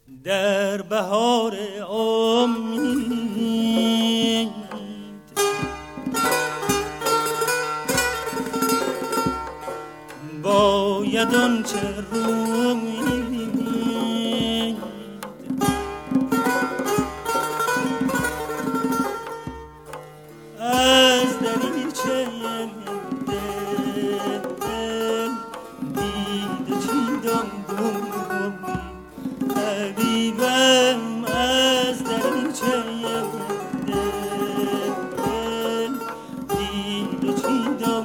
در بهار امید باید آنچه روید از دریچه دل دیده چیدم حبیبم از دریچه دل دیده چیدم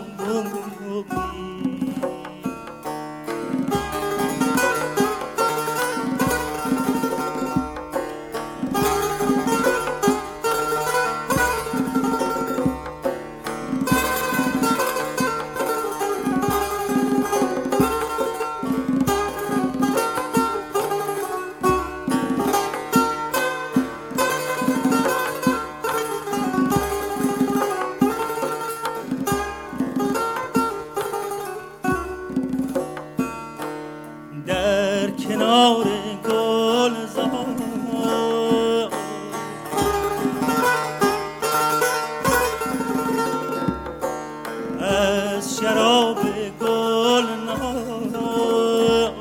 در کنار گلزار از شراب گلنار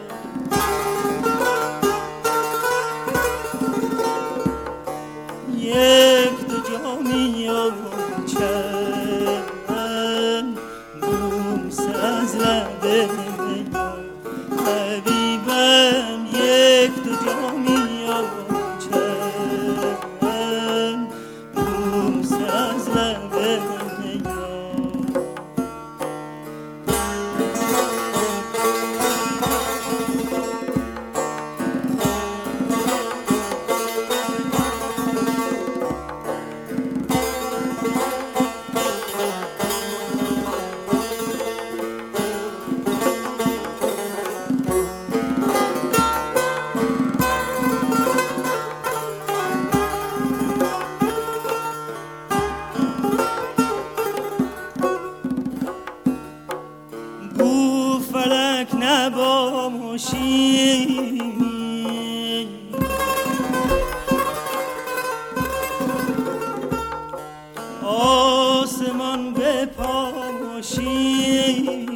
یک دو جامی چند بوس از لبه حبیبم یک دو جامی چند بوس از لبه گو فلک نباموشی آسمان به پاموشی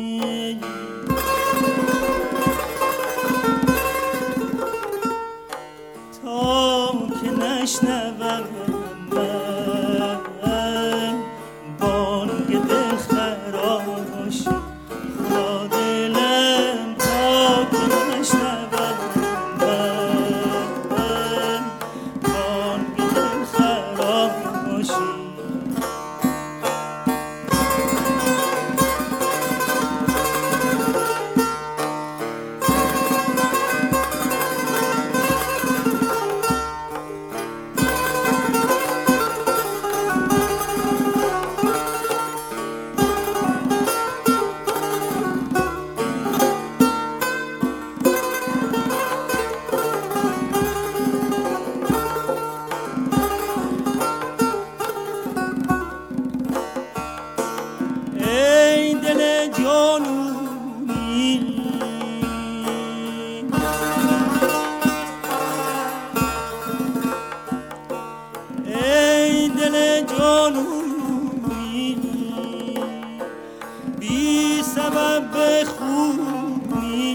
تا که نشنوم من بانگ دل خراشی ای دل جانونی ای دل جانونی بی سبب بخونی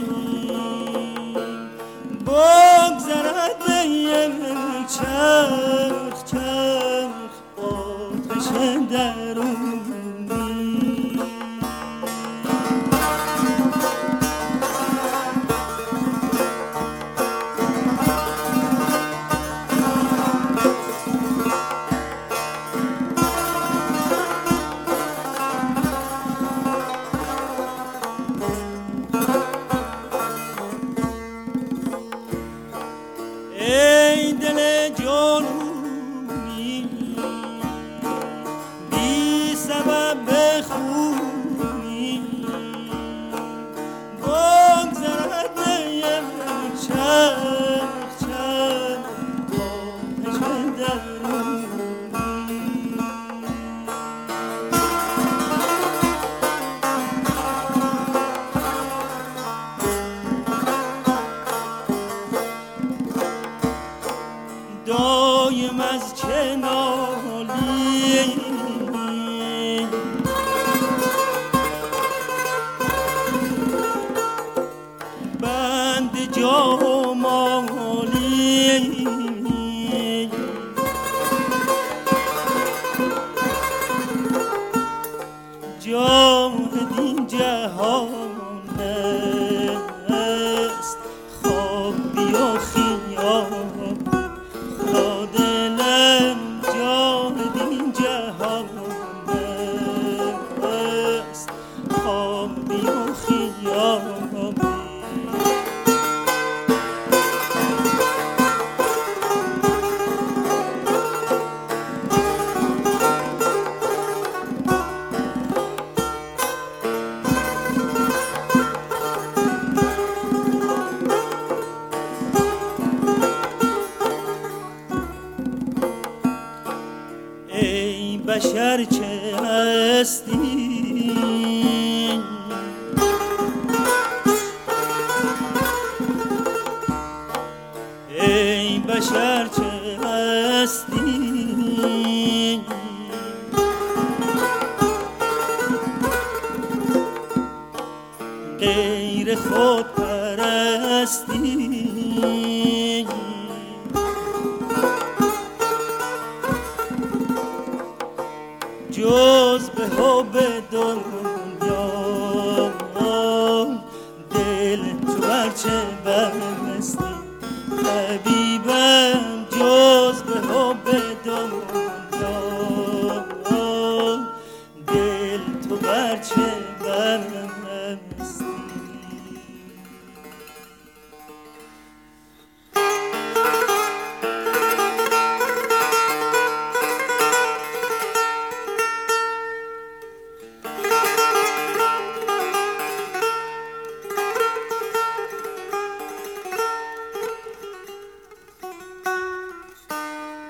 بگذرد یک چرخ چرخ آتش درون ای دل جانونی بی سبب بخونی بگذرد یک چرخ چرخ آتش درون دایم از چه نالی بند جامالی جاهد این جهان است خواب بیا خیال خدا دلم جاهد این جهان است خواب بیا خیال ای بشر چه هستی ای بشر چه هستی غیر خود پرستی جز به حب دنیا دل تو هرچه بستی حبیبم جز به حب دنیا